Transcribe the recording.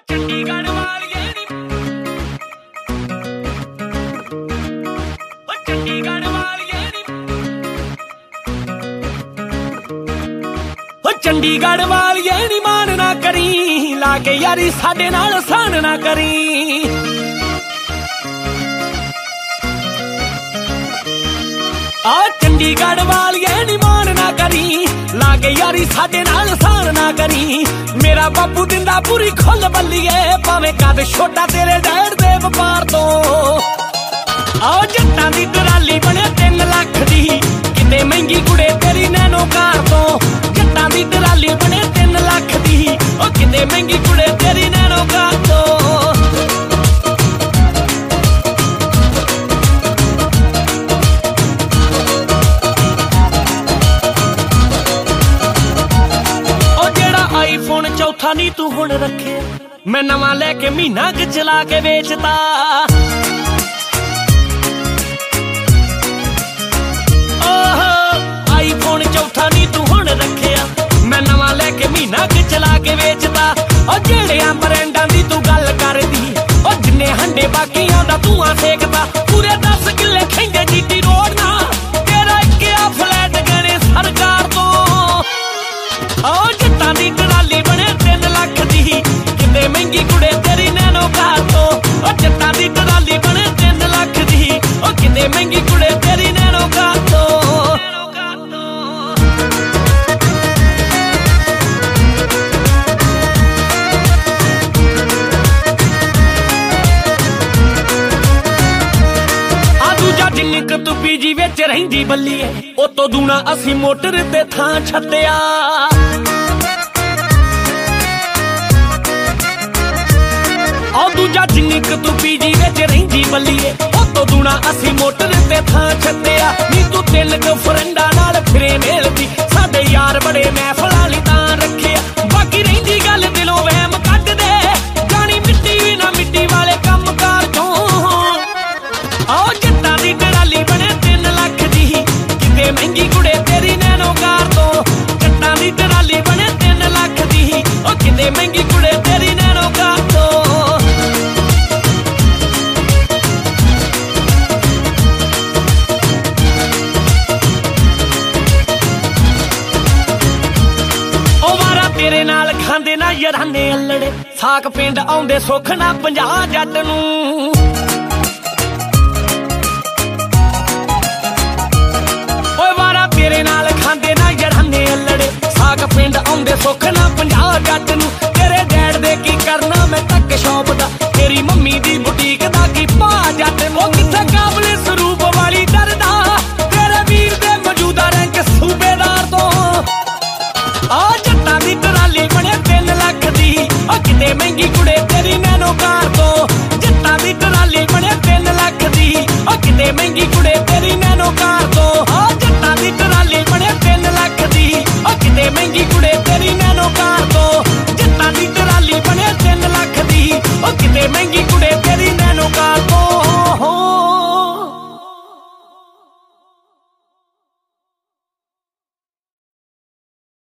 ਚੰਡੀਗੜ੍ਹ ਵਾਲੀਏ ਨੀ ਚੰਡੀਗੜ੍ਹ ਵਾਲੀਏ ਨੀ ਚੰਡੀਗੜ੍ਹ ਵਾਲੀਏ ਨੀ ਮਾਣ ਨਾ ਕਰੀ ਲਾ ਕੇ ਯਾਰੀ ਸਾਡੇ ਨਾਲ ਸਾਨ ਨਾ ਕਰੀ ਚੰਡੀਗੜ੍ਹ ਵਾਲੀਏ ਨੀ ਮਾਣ ਨਾ ਕਰੀ ਲਾ ਕੇ ਯਾਰੀ ਸਾਡੇ ਨਾਲ ਸਾਨ ਨਾ ਕਰੀ ਮੇਰਾ ਬਾਪੂ ਦਿੰਦਾ ਪੂਰੀ ਖੁੱਲ ਬੱਲੀਏ ਭਾਵੇਂ ਕਦ ਛੋਟਾ ਤੇਰੇ ਡੈਡ ਦੇ ਵਪਾਰ ਤੋਂ ਜੱਟਾਂ ਦੀ ਟਰਾਲੀ ਬਣੇ 3 ਲੱਖ ਦੀ ਕਿਤੇ ਮਹਿੰਗੀ ਕੁੜੇ ਤੇਰੀ ਨੈਨੋ ਕਾਰ ਤੋਂ ਜੱਟਾਂ ਦੀ ਟਰਾਲੀ ਬਣੇ 3 ਲੱਖ ਦੀ ਕਿਤੇ ਮਹਿੰਗੀ ਕੁੜੇ ਤੇਰੀ ਨੈਨੋ ਕਾਰ ਤੋਂ ਆਈਫੋਨ ਚੌਥਾ ਨੀ ਤੂੰ ਹੁਣ ਰੱਖਿਆ ਮੈਂ ਨਵਾਂ ਲੈ ਕੇ ਮਹੀਨਾ ਕੁ ਚਲਾ ਕੇ ਵੇਚਤਾ ਆਈਫੋਨ ਚੌਥਾ ਨੀ ਤੂੰ ਹੁਣ ਰੱਖਿਆ ਮੈਂ ਨਵਾਂ ਲੈ ਕੇ ਮਹੀਨਾ ਕੁ ਚਲਾ ਕੇ ਵੇਚਤਾ ਜਿਹੜਿਆਂ ਬ੍ਰਾਂਡਾਂ ਦੀ ਤੂੰ ਗੱਲ ਕਰਦੀ ਜਿੰਨੇ ਹੰਡੇ ਬਾਕੀਆਂ ਦਾ ਧੂਆਂ ਸੇਕਦਾ ਪੂਰੇ 10 ਕਿੱਲੇ ਖੈਂਦੇ ਜੀਟੀ ਰੋਡ ਨਾ ਤੇਰਾ ਇੱਕ ਆ ਫਲੈਟ ਗਣੇ ਸਰਕਾਰ ਤੋਂ ਜੱਟਾਂ ਦੀ ਟਰਾਲੀ ਬਣੇ 3 ਲੱਖ ਦੀ ਕਿਤੇ ਮਹਿੰਗੀ ਕੁੜੇ ਤੇਰੀ ਨੈਨੋ ਕਾਰ ਤੋਂ ਜੱਟਾਂ ਦੀ ਟਰਾਲੀ ਬਣੇ 3 ਲੱਖ ਦੀ ਕਿਤੇ ਮਹਿੰਗੀ ਕੁੜੇ ਤੇਰੀ ਨੈਨੋ ਕਾਰ ਤੋਂ ਜਿੰਨੀ ਕੁ ਤੂੰ ਪੀਜੀ ਵਿੱਚ ਰਹਿੰਦੀ ਬੱਲੀਏ ਉਤੋਂ ਦੂਣਾ ਅਸੀਂ ਮੋਟਰ ਤੇ ਥਾਂ ਛੱਡਿਆ ਦੂਜਾ ਜਿੰਨੀ ਕੁ ਤੂੰ ਪੀਜੀ ਵਿੱਚ ਰਹਿੰਦੀ ਬੱਲੀਏ ਉਤੋਂ ਦੂਣਾ ਅਸੀਂ ਮੋਟਰ ਤੇ ਥਾਂ ਛੱਡਿਆ ਨੀ ਤੂੰ 3 ਕੁ ਫਰੈਂਡਾਂ ਨਾਲ ਫਿਰੇ ਮੇਲਦੀ ਸਾਡੇ ਯਾਰ ਬੜੇ ਮਹਿਫਲਾਂ ਲਈ ਤਾਂ ਰੱਖਿਆ ਬਾਕੀ ਰਹਿੰਦੀ ਗੱਲ ਦਿਲੋਂ ਵਹਿਮ ਕੱਢ ਦੇ ਜਾਣੀ ਮਿੱਟੀ ਵੀ ਨਾ ਮਿੱਟੀ ਵਾਲੇ ਕੰਮ ਕਾਰ ਚੋਂ ਜੱਟਾਂ ਦੀ ਟਰਾਲੀ ਬਣੇ 3 ਲੱਖ ਦੀ ਕਿਤੇ ਮਹਿੰਗੀ ਕੁੜੇ ਤੇਰੀ ਨੈਨੋ ਕਾਰ ਤੋਂ ਜੱਟਾਂ ਦੀ ਟਰਾਲੀ ਬਣੇ 3 ਲੱਖ ਦੀ ਕਿਤੇ ਮਹਿੰਗੀ ਕੁੜੇ ਤੇਰੀ ਨੈਨੋ ਕਾਰ ਤੋਂ ਤੇਰੇ ਨਾਲ ਖਾਂਦੇ ਨਾ ਯਾਰਾਨੇ ਅਲੜੇ ਸਾਕ ਪਿੰਡ ਆਉਂਦੇ ਸੁੱਖ ਨਾ 50 ਜੱਟ ਨੂੰ ਤੇਰੇ ਨਾਲ ਖਾਂਦੇ ਨਾ ਯਾਰਾਨੇ ਅਲੜੇ ਸਾਕ ਪਿੰਡ ਆਉਂਦੇ ਸੁੱਖ ਨਾ 50 ਜੱਟ ਨੂੰ ਤੇਰੇ ਡੈਡ ਦੇ ਕੀ ਕਰਨਾ ਮੈਂ ਤੱਕ ਸ਼ੌਪ ਦਾ ਤੇਰੀ ਮੰਮੀ ਦੀ ਬੁਟੀਕ ਦਾ ਕੀ ਭਾ ਜੱਟ ਨੂੰ